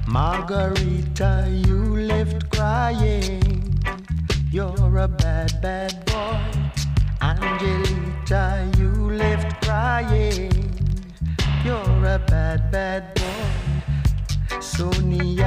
Margarita, you left crying. You're a bad, bad boy. Angelita, you left crying. You're a bad, bad boy. Sonia,